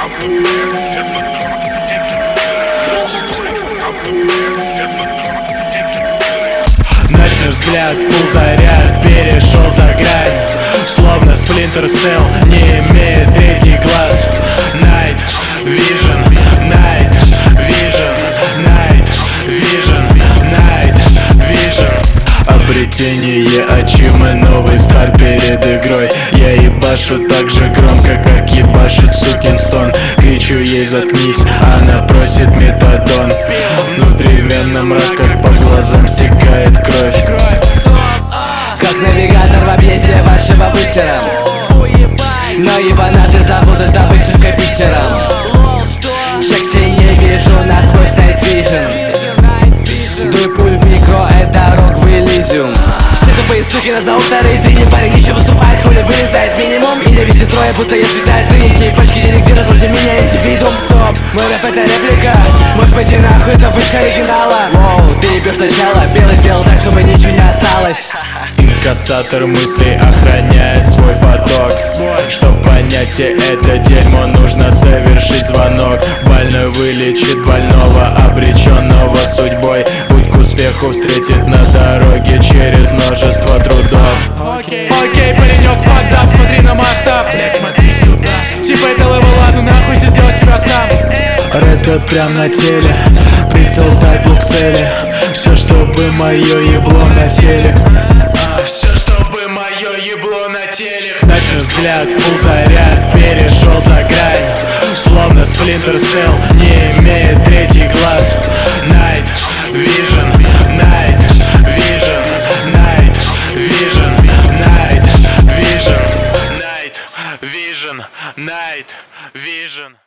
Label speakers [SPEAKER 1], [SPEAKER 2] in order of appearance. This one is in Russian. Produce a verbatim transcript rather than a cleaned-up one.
[SPEAKER 1] Ночной взгляд, фулл заряд, перешел за грань. Словно Splinter Cell, не имеет третий глаз. Night Vision, Night Vision, Night Vision, Night Vision. Обретение ачивмы, новый старт перед игрой. Я ебашу так же громко, как ебашит сукин стон. Кричу ей заткнись, она просит метадон. Внутри вена мрак, как по глазам стекает кровь.
[SPEAKER 2] Как навигатор в объезде вашего бысера. Но и фанаты зовут это вышивкой бисером. Шекти не вижу насквозь Night Vision. Дуй пуль в микро, это рок в Элизиум. Все тупые суки нас зовут вторые дыни. Парень еще выступает, хули вылезает минимум. Меня видит трое, будто я святая тринити. Пачки денег держат вроде меня индивидуум. Стоп, мой рэп это реплика. Можешь пойти нахуй, это выше оригинала. Воу, ты ебешь начало, белый сделал так, чтобы ничего не осталось.
[SPEAKER 1] Инкассатор мыслей охраняет свой поток. Чтоб понять это дерьмо, нужно совершить звонок. Больной вылечит больного, обреченного судьбой. Путь к успеху встретит на дороге через множество трудов.
[SPEAKER 3] Окей, окей, паренек, fucked up, смотри на масштаб. Блять, смотри сюда. Типа это левел, ладно, нахуй все сделай себя сам.
[SPEAKER 1] Рэп прям на теле, прицел тайп лук цели. Все, чтобы мое ебло на телек. Все, чтобы мое ебло на телек. Ночной взгляд, фулл заряд, перешел за грань. Словно Splinter Cell, не имеет третий глаз. Night Vision, Night Vision, Night Vision, Night Vision, Night Vision, Night Vision.